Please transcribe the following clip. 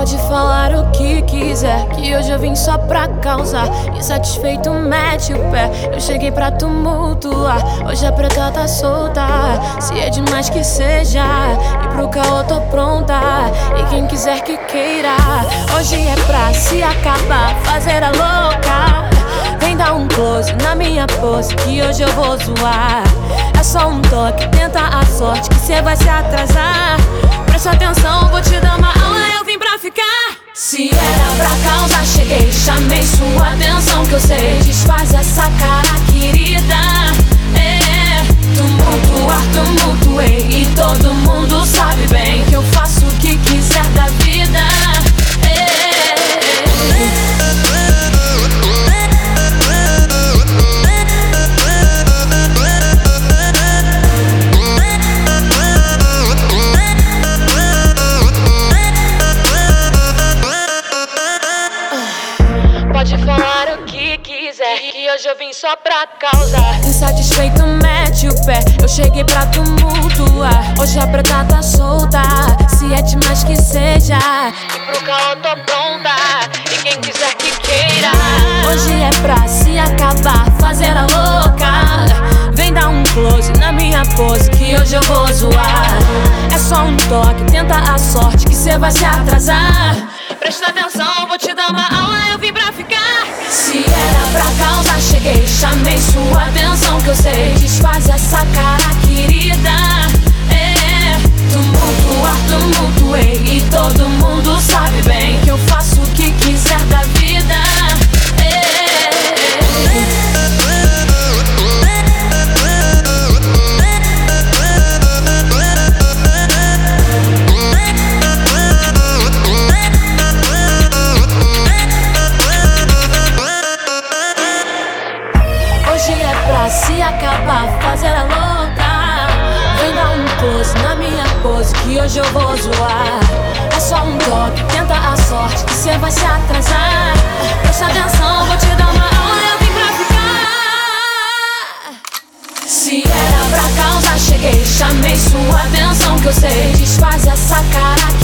Pode falar o que quiser, que hoje eu vim só pra causar. Insatisfeito, mete o pé, eu cheguei pra tumultuar. Hoje a preta tá solta, se é demais que seja. E pro caô tô pronta, e quem quiser que queira. Hoje é pra se acabar, fazer a louca. Vem dar um close na minha pose, que hoje eu vou zoar. É só um toque, tenta a sorte, que cê vai se atrasar. Presta atenção, vou te dar uma aula, eu vim pra ficar. Se era pra causar, cheguei, chamei sua atenção, que eu sei. Desfaz essa cara, querida. Tumultuar, tumultuei, e todo mundo sabe bem que eu faço o que quiser da vida. Pode falar o que quiser, que hoje eu vim só pra causar. Insatisfeito, mete o pé, eu cheguei pra tumultuar. Hoje a preta tá solta, se é demais que seja. E pro caô tô pronta, e quem quiser que queira. Hoje é pra se acabar, fazer a louca. Vem dar um close na minha pose, que hoje eu vou zoar. É só um toque, tenta a sorte, que cê vai se atrasar. Presta atenção, vou te dar uma aula, eu vim pra ficar. Se era pra causar, cheguei, chamei sua atenção, que eu sei. Desfaz essa cara, querida. Tumultuar, tumultuei, e todo mundo sabe bem que eu faço o que quiser da vida. Hoje é pra se acabar, fazer a louca. Vem dar um close na minha pose, que hoje eu vou zoar. É só um toque, tenta a sorte, que cê vai se atrasar. Presta atenção, vou te dar uma aula, eu vim pra ficar. Se era pra causar, cheguei, chamei sua atenção, que eu sei. Desfaz essa cara,